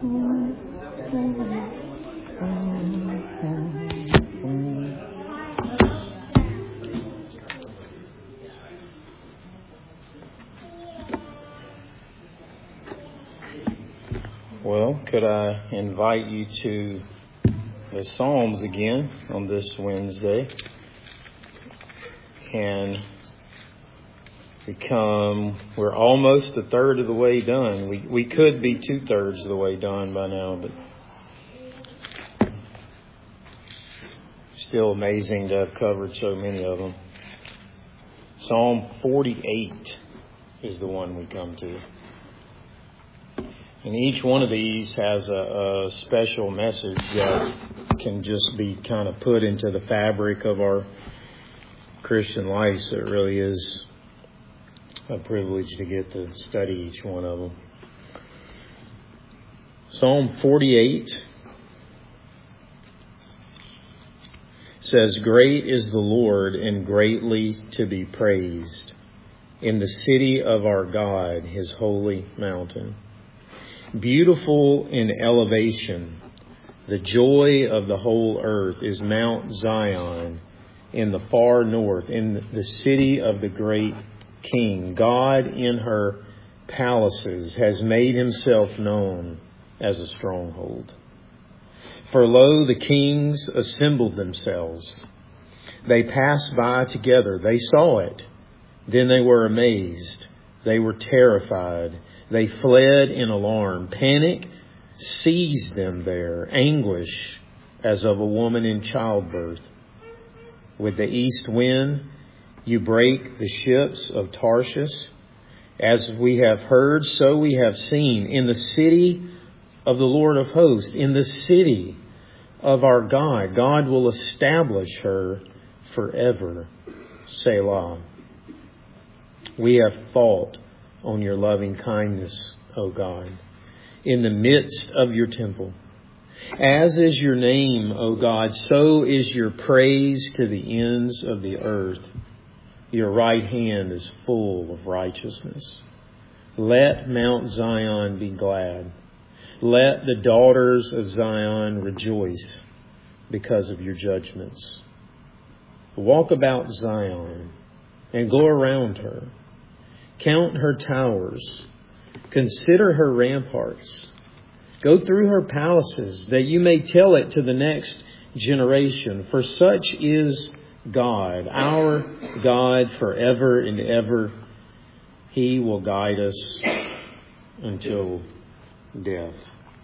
Well, could I invite you to the Psalms again on this Wednesday? And we're almost a third of the way done. We could be 2/3 of the way done by now, but still amazing to have covered so many of them. Psalm 48 is the one we come to. And each one of these has a special message that can just be kind of put into the fabric of our Christian life. So it really is a privilege to get to study each one of them. Psalm 48 says, "Great is the Lord and greatly to be praised in the city of our God, his holy mountain. Beautiful in elevation, the joy of the whole earth is Mount Zion in the far north, in the city of the great King. God in her palaces has made himself known as a stronghold. For lo, the kings assembled themselves. They passed by together. They saw it. Then they were amazed. They were terrified. They fled in alarm. Panic seized them there, anguish as of a woman in childbirth. With the east wind, you break the ships of Tarshish. As we have heard, so we have seen. In the city of the Lord of hosts, in the city of our God, God will establish her forever. Selah. We have thought on your loving kindness, O God, in the midst of your temple. As is your name, O God, so is your praise to the ends of the earth. Your right hand is full of righteousness. Let Mount Zion be glad. Let the daughters of Zion rejoice because of your judgments. Walk about Zion and go around her. Count her towers. Consider her ramparts. Go through her palaces, that you may tell it to the next generation. For such is God, our God forever and ever. He will guide us until death."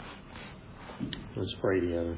Let's pray together.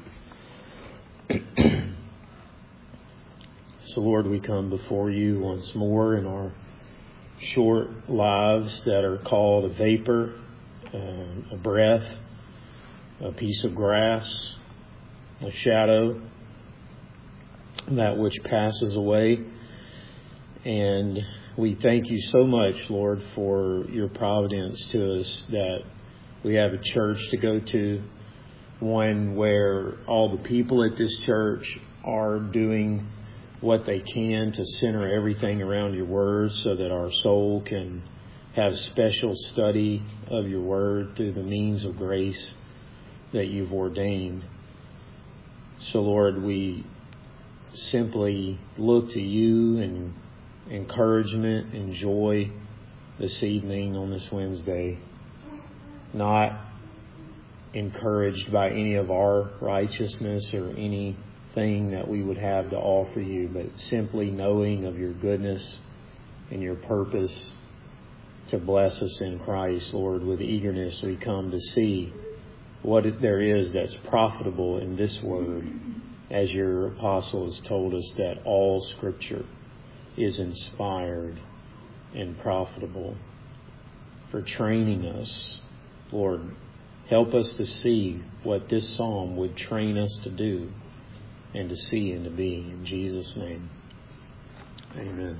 So, Lord, we come before you once more in our short lives that are called a vapor, a breath, a piece of grass, a shadow, that which passes away. And we thank you so much, Lord, for your providence to us, that we have a church to go to, one where all the people at this church are doing what they can to center everything around your word, so that our soul can have special study of your word through the means of grace that you've ordained. So, Lord, we simply look to you in encouragement and joy this evening on this Wednesday, not encouraged by any of our righteousness or anything that we would have to offer you, but simply knowing of your goodness and your purpose to bless us in Christ. Lord, with eagerness we come to see what there is that's profitable in this word, as your apostle has told us that all Scripture is inspired and profitable for training us. Lord, help us to see what this psalm would train us to do and to see and to be. In Jesus' name, amen.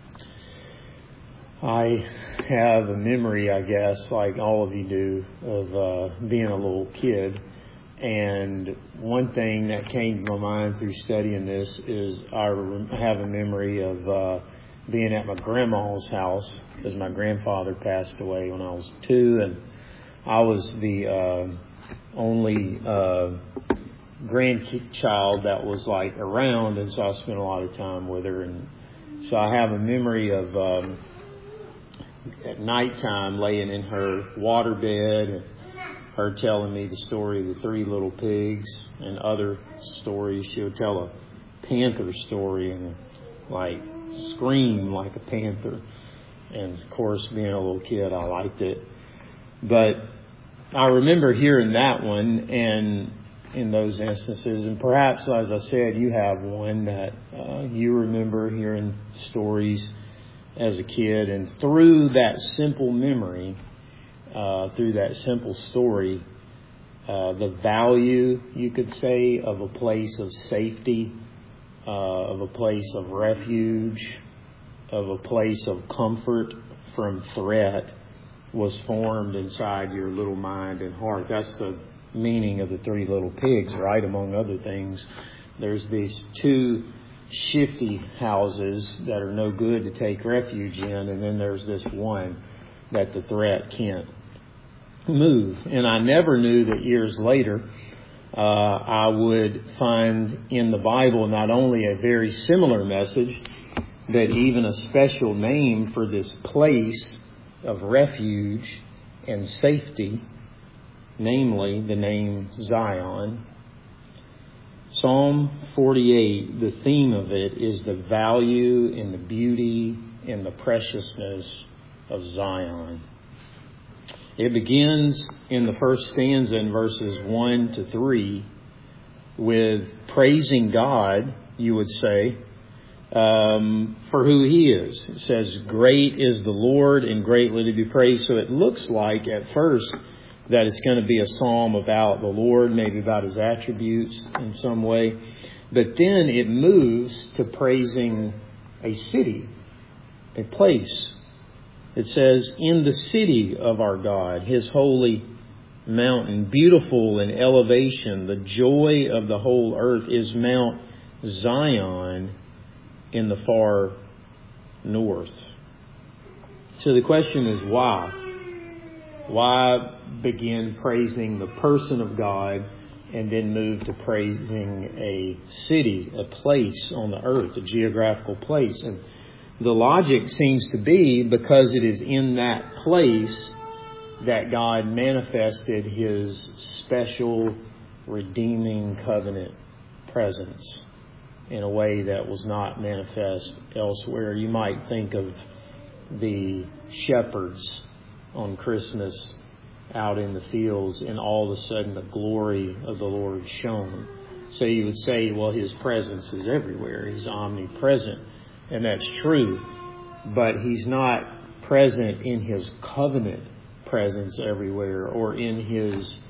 I have a memory, I guess, like all of you do, of being a little kid. And one thing that came to my mind through studying this is I have a memory of being at my grandma's house, because my grandfather passed away when I was 2, and I was the only grandchild that was like around, and so I spent a lot of time with her. And so I have a memory of at nighttime laying in her waterbed and her telling me the story of the 3 little pigs and other stories. She would tell a panther story and like scream like a panther. And of course, being a little kid, I liked it. But I remember hearing that one, and in those instances, and perhaps, as I said, you have one that you remember hearing stories as a kid, and through that simple memory, through that simple story, the value, you could say, of a place of safety, of a place of refuge, of a place of comfort from threat was formed inside your little mind and heart. That's the meaning of the 3 little pigs, right? Among other things, there's these 2 shifty houses that are no good to take refuge in, and then there's this one that the threat can't move. And I never knew that years later I would find in the Bible not only a very similar message, but even a special name for this place of refuge and safety, namely the name Zion. Psalm 48, the theme of it is the value and the beauty and the preciousness of Zion. It begins in the first stanza in verses 1 to 3 with praising God, you would say, for who He is. It says, great is the Lord and greatly to be praised. So it looks like at first that it's going to be a psalm about the Lord, maybe about His attributes in some way. But then it moves to praising a city, a place. It says, in the city of our God, His holy mountain, beautiful in elevation, the joy of the whole earth is Mount Zion in the far north. So the question is why? Why begin praising the person of God and then move to praising a city, a place on the earth, a geographical place? And the logic seems to be because it is in that place that God manifested His special redeeming covenant presence in a way that was not manifest elsewhere. You might think of the shepherds on Christmas out in the fields, and all of a sudden the glory of the Lord shone. So you would say, well, His presence is everywhere. He's omnipresent. And that's true. But He's not present in His covenant presence everywhere, or in His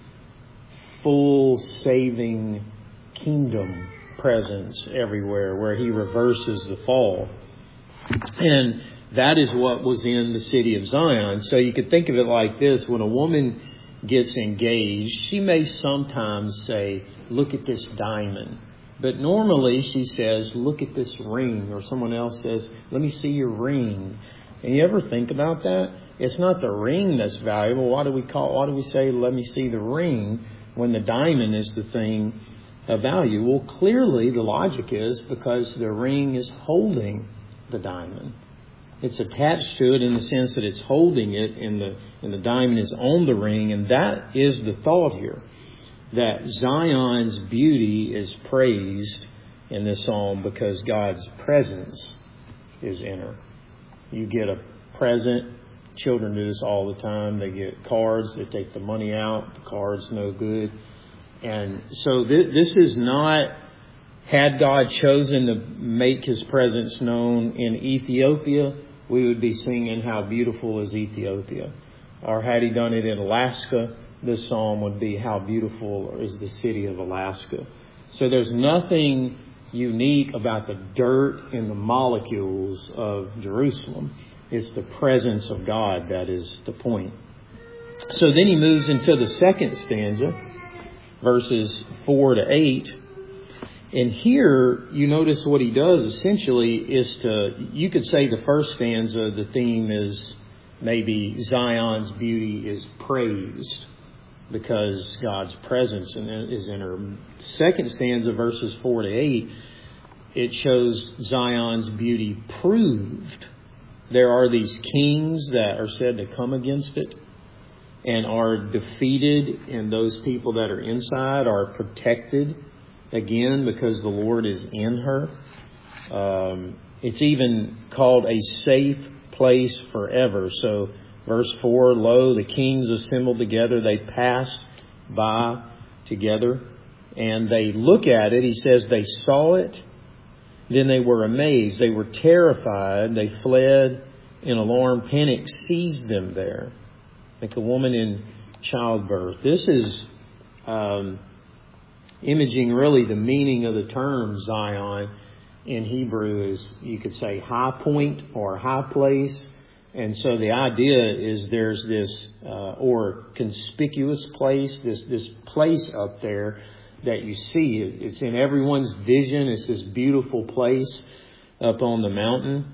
full saving kingdom presence everywhere, where He reverses the fall. And that is what was in the city of Zion. So you could think of it like this. When a woman gets engaged, she may sometimes say, look at this diamond. But normally she says, look at this ring. Or someone else says, let me see your ring. And you ever think about that? It's not the ring that's valuable. Why do we say, let me see the ring, when the diamond is the thing of value? Well, clearly the logic is because the ring is holding the diamond. It's attached to it in the sense that it's holding it, and the diamond is on the ring. And that is the thought here, that Zion's beauty is praised in this psalm because God's presence is in her. You get a present. Children do this all the time. They get cards. They take the money out. The card's no good. And so this is not, had God chosen to make His presence known in Ethiopia, we would be singing How Beautiful is Ethiopia. Or had He done it in Alaska, this psalm would be How Beautiful is the City of Alaska. So there's nothing unique about the dirt and the molecules of Jerusalem. It's the presence of God that is the point. So then he moves into the second stanza, verses 4 to 8. And here you notice what he does essentially is you could say the first stanza, the theme is maybe Zion's beauty is praised. because God's presence is in her. Second stanza, verses 4 to 8, it shows Zion's beauty proved. There are these kings that are said to come against it and are defeated, and those people that are inside are protected again because the Lord is in her. It's even called a safe place forever. So verse 4, lo, the kings assembled together. They passed by together and they look at it. He says they saw it. Then they were amazed. They were terrified. They fled in alarm. Panic seized them there, like a woman in childbirth. This is imaging really the meaning of the term Zion. In Hebrew is, you could say, high point or high place. And so the idea is there's this, or conspicuous place, this place up there that you see. It's in everyone's vision. It's this beautiful place up on the mountain.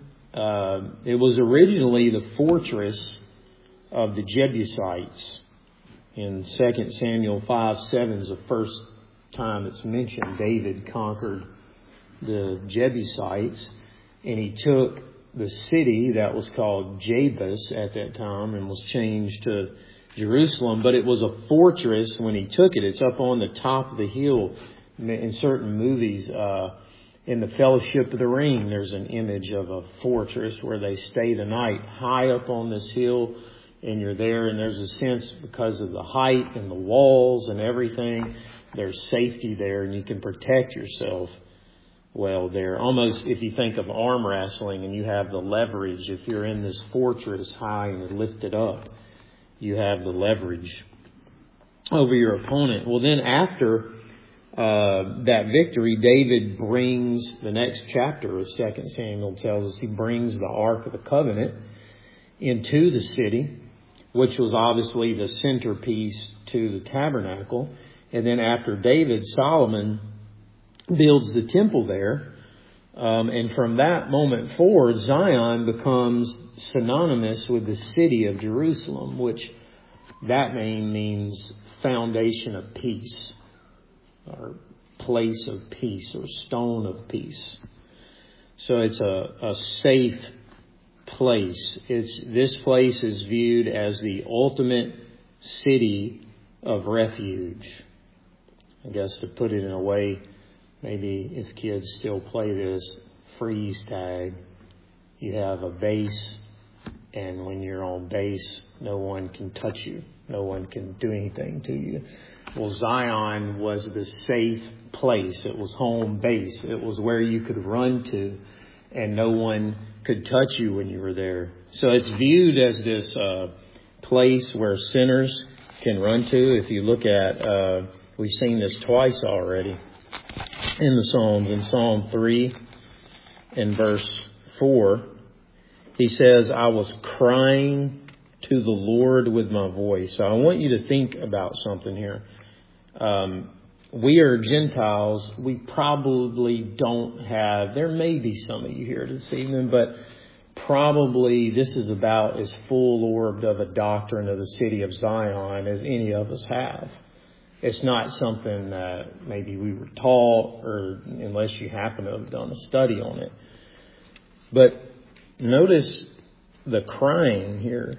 It was originally the fortress of the Jebusites. In 2 Samuel 5:7 is the first time it's mentioned. David conquered the Jebusites, and he took the city that was called Jabus at that time and was changed to Jerusalem. But it was a fortress when he took it. It's up on the top of the hill. In certain movies, in the Fellowship of the Ring, there's an image of a fortress where they stay the night high up on this hill, and you're there, and there's a sense because of the height and the walls and everything, there's safety there, and you can protect yourself well there. Almost, if you think of arm wrestling and you have the leverage, if you're in this fortress high and you lift it up, you have the leverage over your opponent. Well, then after that victory, David brings, the next chapter of 2 Samuel tells us, he brings the Ark of the Covenant into the city, which was obviously the centerpiece to the tabernacle. And then after David, Solomon builds the temple there. And from that moment forward, Zion becomes synonymous with the city of Jerusalem, which that name means foundation of peace, or place of peace, or stone of peace. So it's a safe place. This place is viewed as the ultimate city of refuge. I guess to put it in a way, maybe if kids still play this, freeze tag. You have a base, and when you're on base, no one can touch you. No one can do anything to you. Well, Zion was the safe place. It was home base. It was where you could run to, and no one could touch you when you were there. So it's viewed as this place where sinners can run to. If you look at, we've seen this twice already in the Psalms. In Psalm 3, in verse 4, he says, I was crying to the Lord with my voice. So I want you to think about something here. We are Gentiles. We probably don't have, there may be some of you here this evening, but probably this is about as full-orbed of a doctrine of the city of Zion as any of us have. It's not something that maybe we were taught, or unless you happen to have done a study on it. But notice the crying here.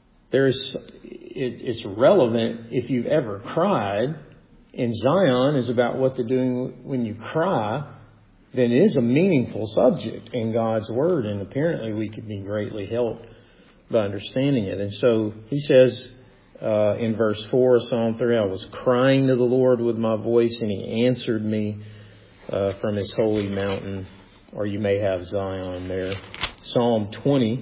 It's relevant if you've ever cried. And Zion is about what they're doing when you cry. Then it is a meaningful subject in God's Word. And apparently we could be greatly helped by understanding it. And so he says in verse 4 of Psalm 3, I was crying to the Lord with my voice, and he answered me from his holy mountain. Or you may have Zion there. Psalm 20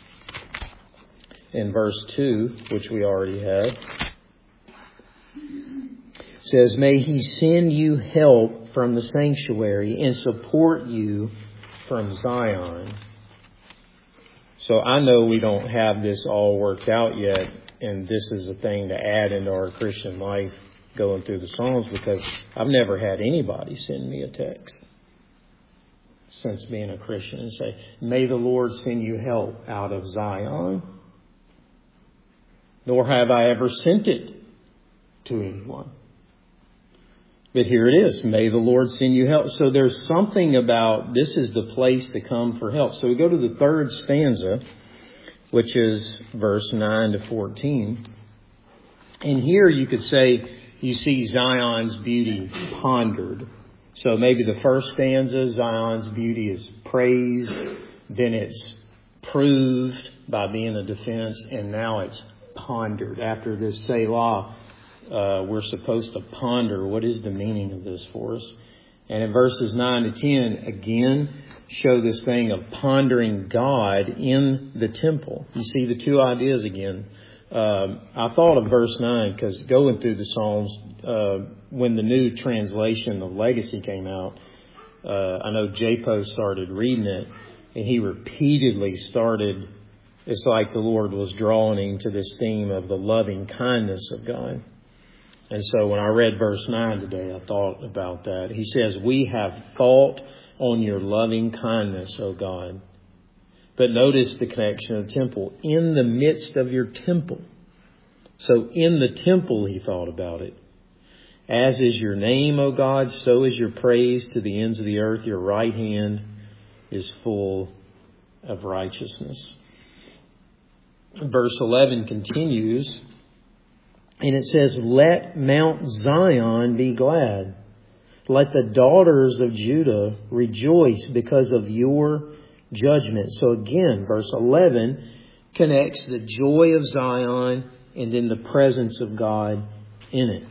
in verse 2, which we already had, says, may he send you help from the sanctuary and support you from Zion. So I know we don't have this all worked out yet, and this is a thing to add into our Christian life going through the Psalms, because I've never had anybody send me a text since being a Christian and say, may the Lord send you help out of Zion. Nor have I ever sent it. to anyone. But here it is. May the Lord send you help. So there's something about this is the place to come for help. So we go to the third stanza, which is verse 9 to 14. And here you could say you see Zion's beauty pondered. So maybe the first stanza, Zion's beauty is praised. Then it's proved by being a defense. And now it's pondered. After this Selah, we're supposed to ponder what is the meaning of this for us. And in verses 9 to 10, again, show this thing of pondering God in the temple. You see the two ideas again. I thought of verse 9 because going through the Psalms, when the new translation of Legacy came out, I know J-Po started reading it, and he repeatedly started, it's like the Lord was drawing him to this theme of the loving kindness of God. And so when I read verse 9 today, I thought about that. He says, we have thought on your loving kindness, O God. But notice the connection of the temple. In the midst of your temple. So in the temple he thought about it. As is your name, O God, so is your praise to the ends of the earth. Your right hand is full of righteousness. Verse 11 continues. And it says, let Mount Zion be glad. Let the daughters of Judah rejoice because of your judgment. So again, verse 11 connects the joy of Zion and then the presence of God in it.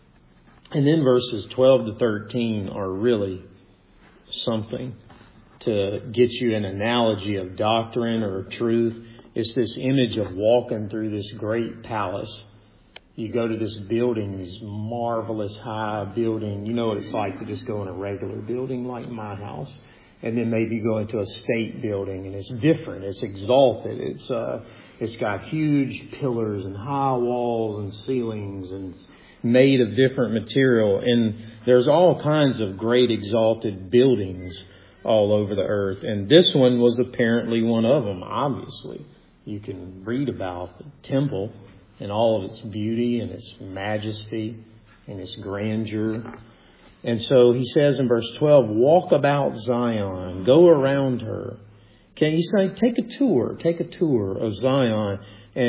And then verses 12 to 13 are really something to get you an analogy of doctrine or truth. It's this image of walking through this great palace. You go to this building, this marvelous high building. You know what it's like to just go in a regular building like my house. And then maybe go into a state building, and it's different. It's exalted. It's got huge pillars and high walls and ceilings, and it's made of different material. And there's all kinds of great exalted buildings all over the earth. And this one was apparently one of them, obviously. You can read about the temple and all of its beauty and its majesty and its grandeur. And so he says in verse 12, walk about Zion, go around her. Can you say, take a tour of Zion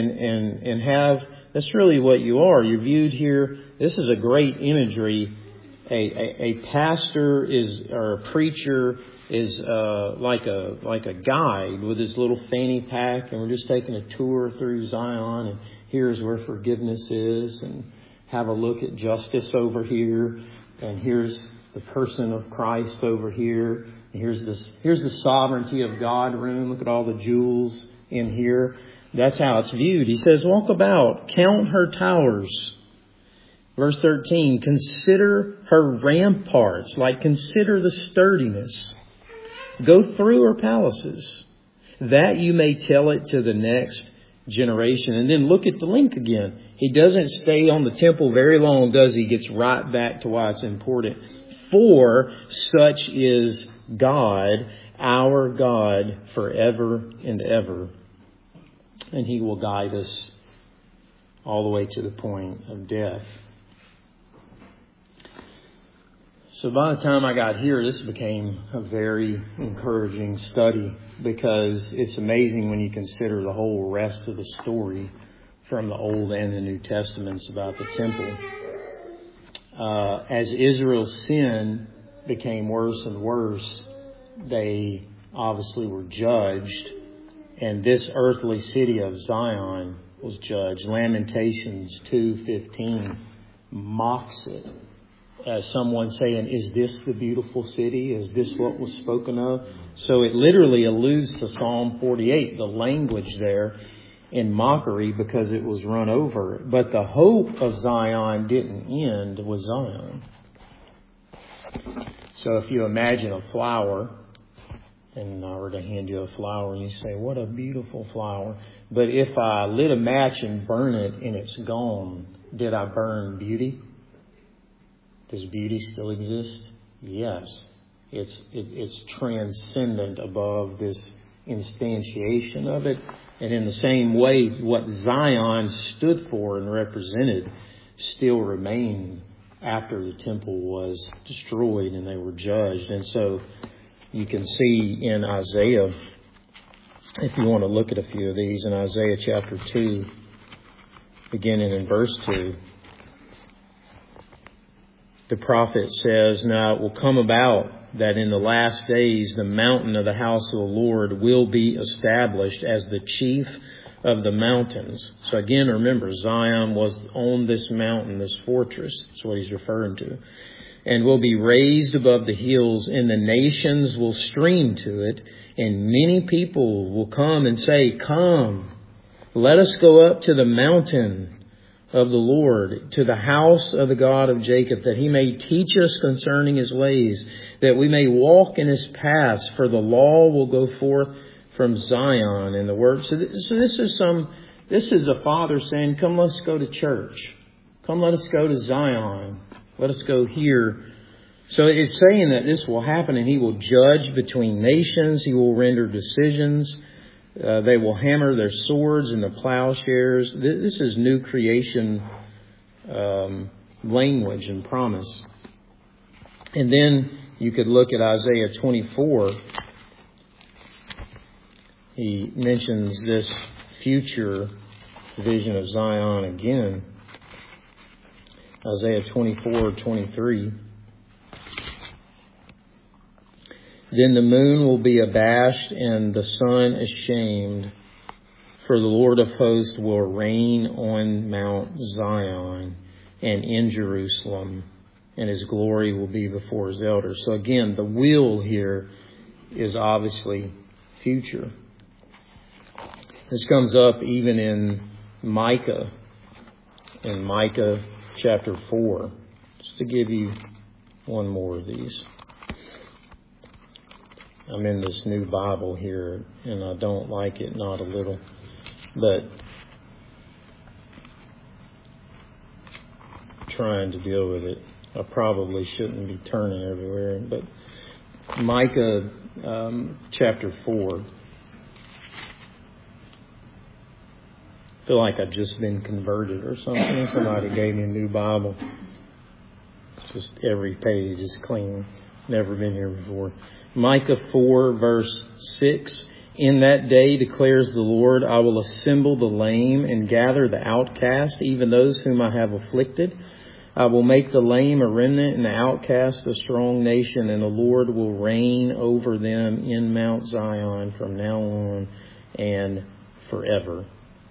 and have, that's really what you are. You're viewed here. This is a great imagery. A pastor or a preacher is like a guide with his little fanny pack, and we're just taking a tour through Zion, and here's where forgiveness is, and have a look at justice over here, and here's the person of Christ over here, and here's the sovereignty of God room. Look at all the jewels in here. That's how it's viewed. He says, walk about, count her towers. Verse 13, consider her ramparts, like consider the sturdiness. Go through her palaces, that you may tell it to the next generation. And then look at the link again. He doesn't stay on the temple very long, does he? He gets right back to why it's important. For such is God, our God, forever and ever. And he will guide us all the way to the point of death. So by the time I got here, this became a very encouraging study, because it's amazing when you consider the whole rest of the story from the Old and the New Testaments about the temple. As Israel's sin became worse and worse, they obviously were judged, and this earthly city of Zion was judged. Lamentations 2:15 mocks it. As someone saying, is this the beautiful city? Is this what was spoken of? So it literally alludes to Psalm 48, the language there in mockery, because it was run over. But the hope of Zion didn't end with Zion. So if you imagine a flower, and I were to hand you a flower and you say, what a beautiful flower. But if I lit a match and burn it and it's gone, did I burn beauty? Does beauty still exist? Yes. It's transcendent above this instantiation of it. And in the same way, what Zion stood for and represented, still remained after the temple was destroyed and they were judged. And so you can see in Isaiah, if you want to look at a few of these, in Isaiah chapter 2, beginning in verse 2, the prophet says, "Now it will come about that in the last days the mountain of the house of the Lord will be established as the chief of the mountains." So again, remember, Zion was on this mountain, this fortress. That's what he's referring to. "And will be raised above the hills, and the nations will stream to it, and many people will come and say, 'Come, let us go up to the mountain of the Lord, to the house of the God of Jacob, that he may teach us concerning his ways, that we may walk in his paths, for the law will go forth from Zion in the word." So this is a father saying, "Come, let's go to church. Come, let us go to Zion. Let us go here." So it's saying that this will happen, and he will judge between nations. He will render decisions. They will hammer their swords and the plowshares. This is new creation language and promise. And then you could look at Isaiah 24. He mentions this future vision of Zion again. Isaiah 24:23. "Then the moon will be abashed and the sun ashamed, for the Lord of hosts will reign on Mount Zion and in Jerusalem, and his glory will be before his elders." So again, the will here is obviously future. This comes up even in Micah chapter 4. Just to give you one more of these. I'm in this new Bible here, and I don't like it, not a little. But trying to deal with it. I probably shouldn't be turning everywhere. But Micah chapter 4. I feel like I've just been converted or something. Somebody gave me a new Bible. Just every page is clean. Never been here before. Micah 4 verse 6. "In that day, declares the Lord, I will assemble the lame and gather the outcast, even those whom I have afflicted. I will make the lame a remnant and the outcast a strong nation, and the Lord will reign over them in Mount Zion from now on and forever."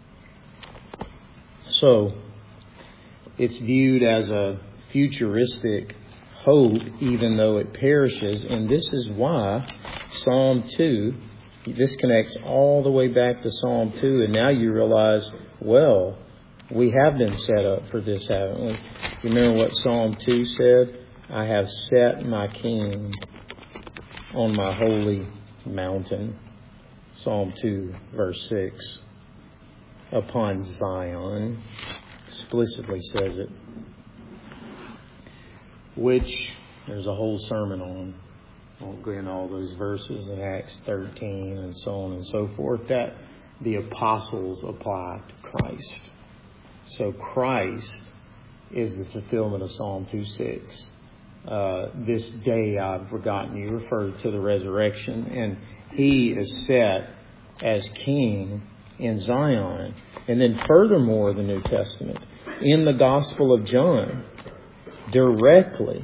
So it's viewed as a futuristic hope, even though it perishes. And this is why Psalm 2, this connects all the way back to Psalm 2. And now you realize, well, we have been set up for this, haven't we? You remember what Psalm 2 said? "I have set my king on my holy mountain." Psalm 2 verse 6. "Upon Zion," explicitly says it. Which there's a whole sermon on. I won't go into all those verses in Acts 13 and so on and so forth, that the apostles apply to Christ. So Christ is the fulfillment of Psalm 2:6. "This day I've forgotten you," referred to the resurrection, and he is set as king in Zion. And then furthermore, the New Testament, in the Gospel of John, directly,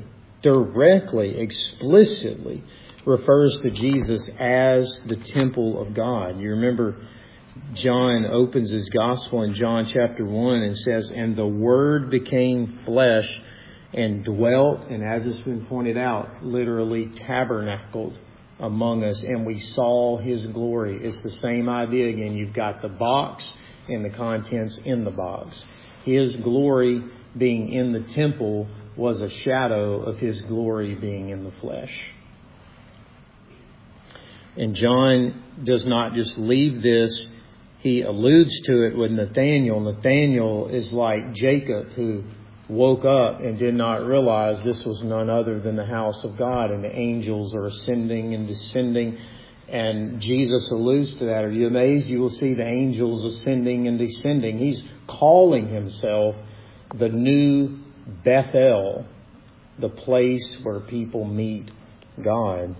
explicitly refers to Jesus as the temple of God. You remember John opens his gospel in John chapter 1 and says, "And the Word became flesh and dwelt," and as it's been pointed out, literally tabernacled among us, "and we saw his glory." It's the same idea again. You've got the box and the contents in the box. His glory being in the temple was a shadow of his glory being in the flesh. And John does not just leave this. He alludes to it with Nathanael. Nathanael is like Jacob, who woke up and did not realize this was none other than the house of God, and the angels are ascending and descending. And Jesus alludes to that. "Are you amazed? You will see the angels ascending and descending." He's calling himself the new Bethel, the place where people meet God.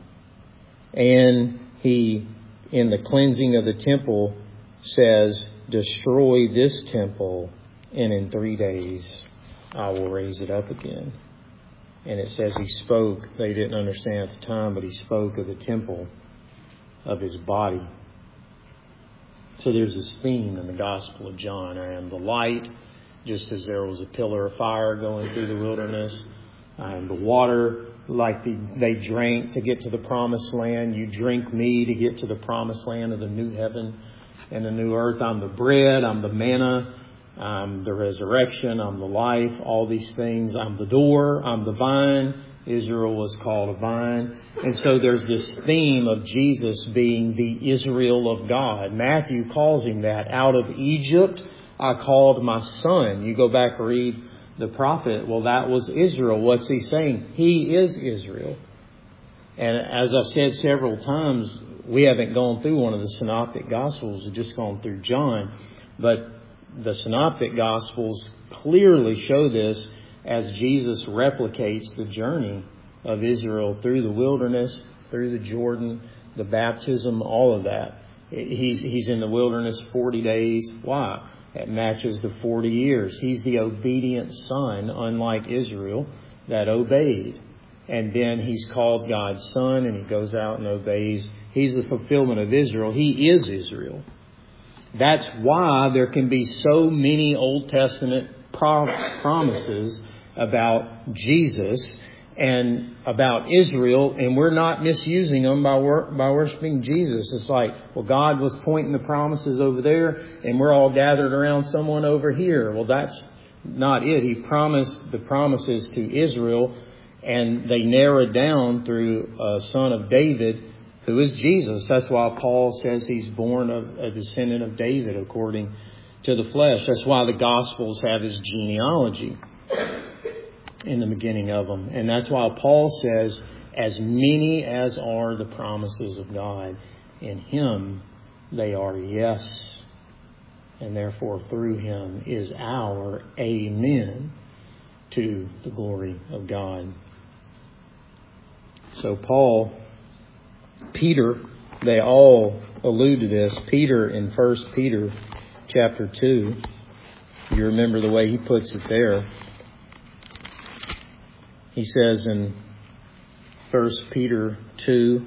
And he, in the cleansing of the temple, says, destroy this temple, and in 3 days I will raise it up again. And it says he spoke, they didn't understand at the time, but he spoke of the temple of his body. So there's this theme in the Gospel of John. I am the light, just as there was a pillar of fire going through the wilderness. I am the water, like they drank to get to the promised land. You drink me to get to the promised land of the new heaven and the new earth. I'm the bread, I'm the manna, I'm the resurrection, I'm the life, all these things. I'm the door, I'm the vine. Israel was called a vine. And so there's this theme of Jesus being the Israel of God. Matthew calls him that. Out of Egypt I called my son. You go back and read the prophet. Well, that was Israel. What's he saying? He is Israel. And as I've said several times, we haven't gone through one of the synoptic gospels. We've just gone through John. But the synoptic gospels clearly show this as Jesus replicates the journey of Israel through the wilderness, through the Jordan, the baptism, all of that. He's in the wilderness 40 days. Why? That matches the 40 years. He's the obedient son, unlike Israel, that obeyed. And then he's called God's son, and he goes out and obeys. He's the fulfillment of Israel. He is Israel. That's why there can be so many Old Testament promises about Jesus and about Israel, and we're not misusing them by worshiping Jesus. It's like, well, God was pointing the promises over there, and we're all gathered around someone over here. Well, that's not it. He promised the promises to Israel, and they narrowed down through a son of David, who is Jesus. That's why Paul says he's born of a descendant of David according to the flesh. That's why the Gospels have his genealogy in the beginning of them. And that's why Paul says, as many as are the promises of God, in him they are yes. And therefore through him is our amen to the glory of God. So Peter, they all allude to this. Peter in 1 Peter chapter 2, you remember the way he puts it there. He says in 1 Peter 2,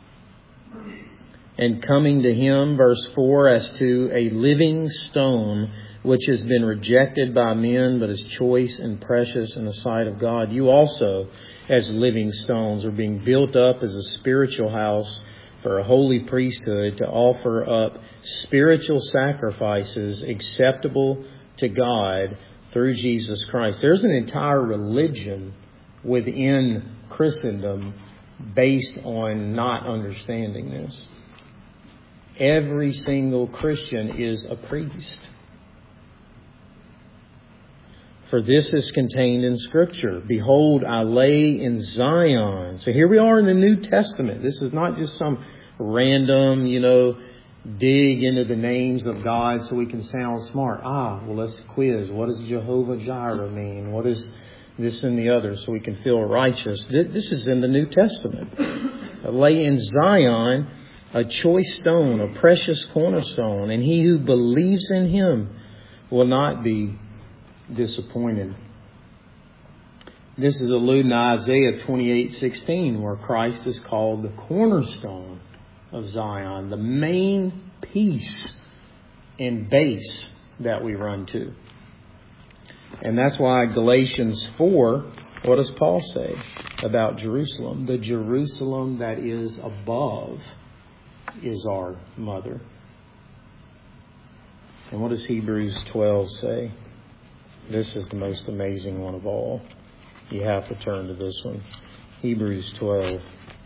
and coming to him, verse 4, as to a living stone, which has been rejected by men, but is choice and precious in the sight of God. You also, as living stones, are being built up as a spiritual house for a holy priesthood, to offer up spiritual sacrifices acceptable to God through Jesus Christ. There's an entire religion within Christendom based on not understanding this. Every single Christian is a priest. For this is contained in Scripture. Behold, I lay in Zion. So here we are in the New Testament. This is not just some random, dig into the names of God so we can sound smart. Well, let's quiz. What does Jehovah Jireh mean? What is this and the other so we can feel righteous? This is in the New Testament. I lay in Zion a choice stone, a precious cornerstone, and he who believes in him will not be disappointed. This is alluding to Isaiah 28:16, where Christ is called the cornerstone of Zion, the main piece and base that we run to. And that's why Galatians 4, what does Paul say about Jerusalem? The Jerusalem that is above is our mother. And what does Hebrews 12 say? This is the most amazing one of all. You have to turn to this one. Hebrews 12.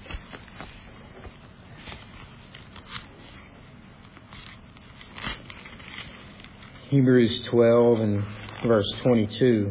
Hebrews 12 and verse 22.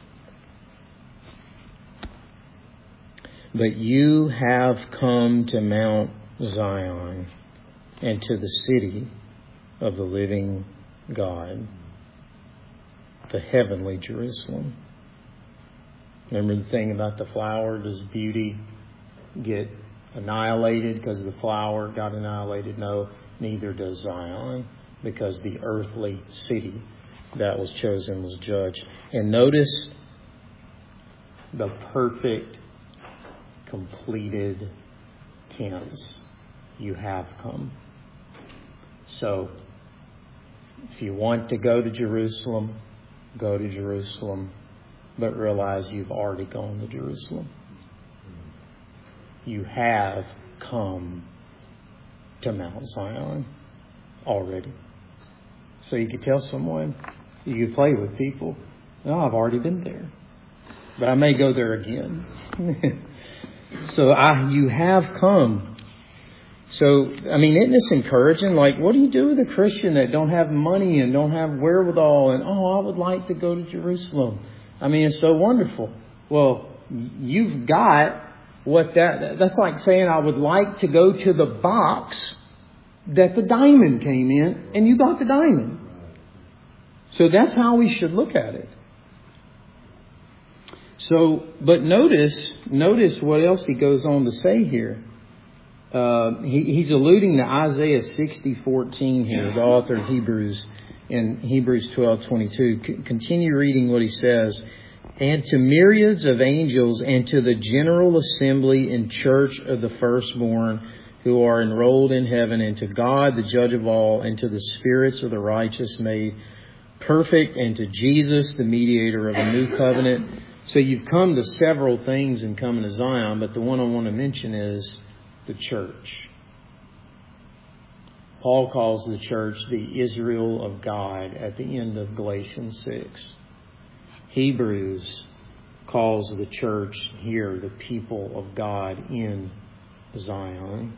But you have come to Mount Zion and to the city of the living God, the heavenly Jerusalem. Remember the thing about the flower? Does beauty get annihilated because the flower got annihilated? No, neither does Zion, because the earthly city that was chosen was judged. And notice the perfect, completed tense. You have come. So, if you want to go to Jerusalem, go to Jerusalem, but realize you've already gone to Jerusalem. You have come to Mount Zion already. So you could tell someone, you could play with people, "Oh, I've already been there, but I may go there again." So you have come. So, I mean, isn't this encouraging? Like, what do you do with a Christian that don't have money and don't have wherewithal and, I would like to go to Jerusalem? I mean, it's so wonderful. Well, you've got what that's like saying, I would like to go to the box that the diamond came in, and you got the diamond. So that's how we should look at it. So, but notice what else he goes on to say here. He's alluding to Isaiah 60:14 here, the author of Hebrews, in Hebrews 12:22. Continue reading what he says. "And to myriads of angels, and to the general assembly and church of the firstborn who are enrolled in heaven, and to God, the judge of all, and to the spirits of the righteous made perfect, and to Jesus, the mediator of a new covenant." So you've come to several things in coming to Zion, but the one I want to mention is the church. Paul calls the church the Israel of God at the end of Galatians 6. Hebrews calls the church here the people of God in Zion.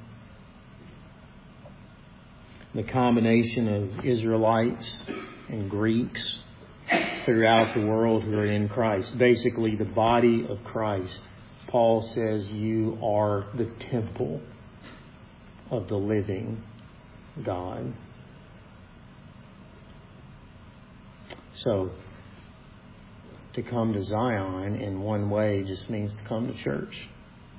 The combination of Israelites and Greeks throughout the world who are in Christ. Basically, the body of Christ. Paul says you are the temple of the living God. So, to come to Zion in one way just means to come to church.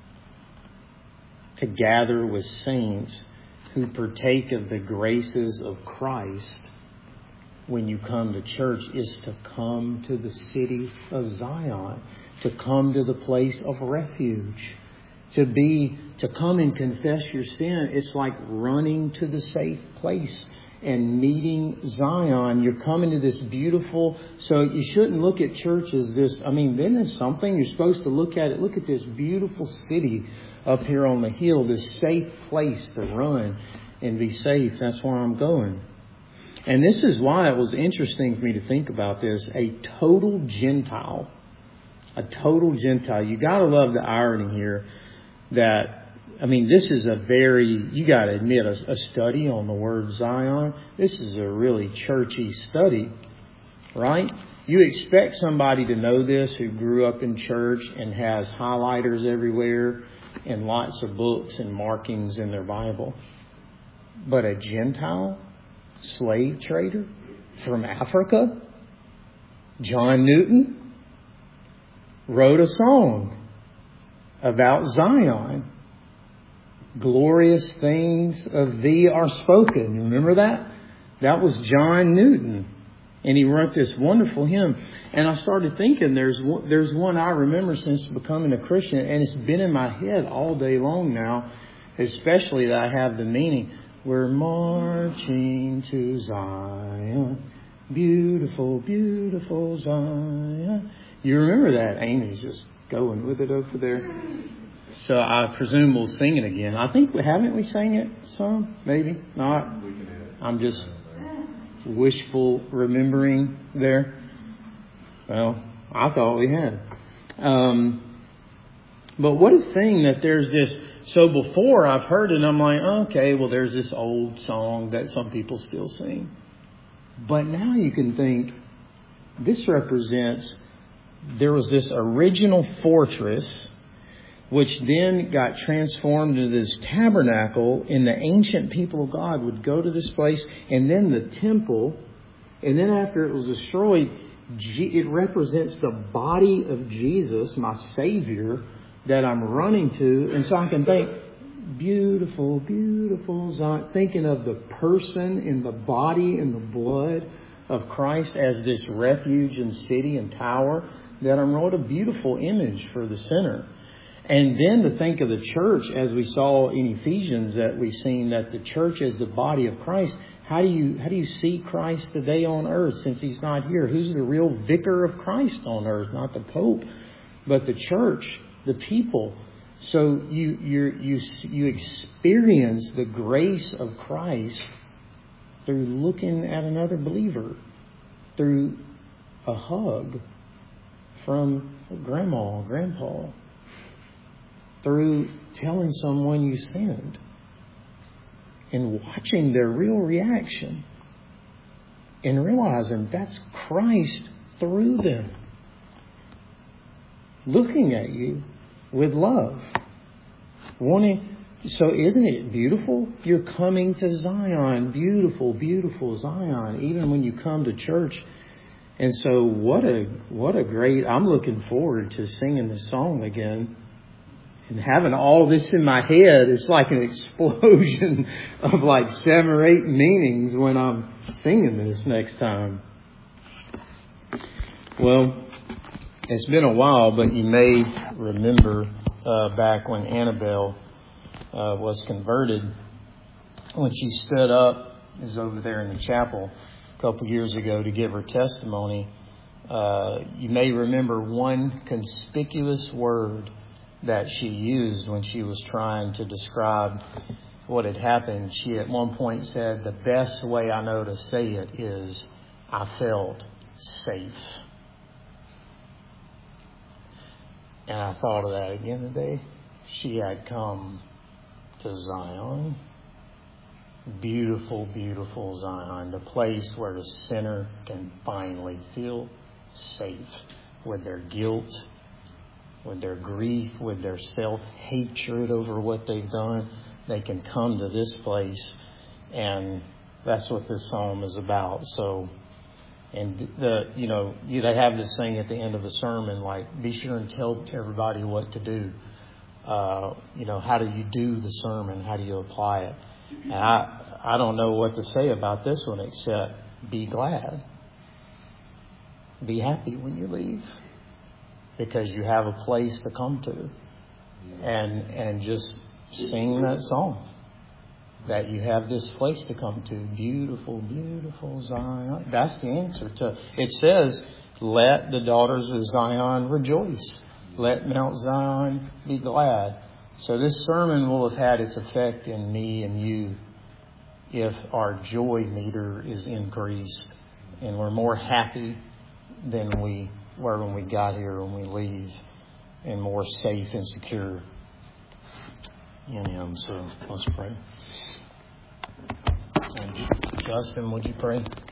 To gather with saints who partake of the graces of Christ when you come to church is to come to the city of Zion, to come to the place of refuge, to come and confess your sin. It's like running to the safe place and meeting Zion. You're coming to this beautiful, so you shouldn't look at church as this. I mean, isn't this something? You're supposed to look at it. Look at this beautiful city up here on the hill, this safe place to run and be safe. That's where I'm going. And this is why it was interesting for me to think about this. A total Gentile. You got to love the irony here that, I mean, this is you got to admit, a study on the word Zion. This is a really churchy study, right? You expect somebody to know this who grew up in church and has highlighters everywhere and lots of books and markings in their Bible. But a Gentile slave trader from Africa, John Newton, wrote a song about Zion. Glorious things of thee are spoken. You remember that? That was John Newton. And he wrote this wonderful hymn. And I started thinking, there's one I remember since becoming a Christian, and it's been in my head all day long now, especially that I have the meaning. We're marching to Zion, beautiful, beautiful Zion. You remember that? Amy's just going with it over there. So I presume we'll sing it again. I think haven't we sang it some? Maybe not. I'm just wishful remembering there. Well, I thought we had. But what a thing that there's this. So before I've heard it and I'm like, okay, well, there's this old song that some people still sing. But now you can think this represents, there was this original fortress which then got transformed into this tabernacle, and the ancient people of God would go to this place, and then the temple, and then after it was destroyed, it represents the body of Jesus, my Savior, that I'm running to. And so I can think, beautiful, beautiful Zion, thinking of the person in the body and the blood of Christ as this refuge and city and tower, that I'm what a beautiful image for the sinner. And then to think of the church, as we saw in Ephesians, that we've seen that the church is the body of Christ. How do you see Christ today on earth since He's not here? Who's the real vicar of Christ on earth? Not the Pope, but the church, the people. So you experience the grace of Christ through looking at another believer, through a hug from grandma, grandpa, through telling someone you sinned and watching their real reaction and realizing that's Christ through them, looking at you with love, wanting. So isn't it beautiful? You're coming to Zion, beautiful, beautiful Zion, even when you come to church. And so what a great, I'm looking forward to singing this song again and having all this in my head. It's like an explosion of like 7 or 8 meanings when I'm singing this next time. Well, it's been a while, but you may remember back when Annabelle was converted, when she stood up, is over there in the chapel a couple years ago to give her testimony. You may remember one conspicuous word that she used when she was trying to describe what had happened. She at one point said, "The best way I know to say it is, I felt safe." And I thought of that again today. She had come to Zion. Beautiful, beautiful Zion. The place where the sinner can finally feel safe with their guilt, with their grief, with their self-hatred over what they've done. They can come to this place. And that's what this psalm is about. So, and they have this thing at the end of the sermon, like, be sure and tell everybody what to do. How do you do the sermon? How do you apply it? And I don't know what to say about this one except be glad. Be happy when you leave, because you have a place to come to, and just sing that song. That you have this place to come to. Beautiful, beautiful Zion. That's the answer to. It says, let the daughters of Zion rejoice. Let Mount Zion be glad. So this sermon will have had its effect in me and you if our joy meter is increased and we're more happy than we were when we got here, when we leave, and more safe and secure in Him. So let's pray. And Justin, would you pray?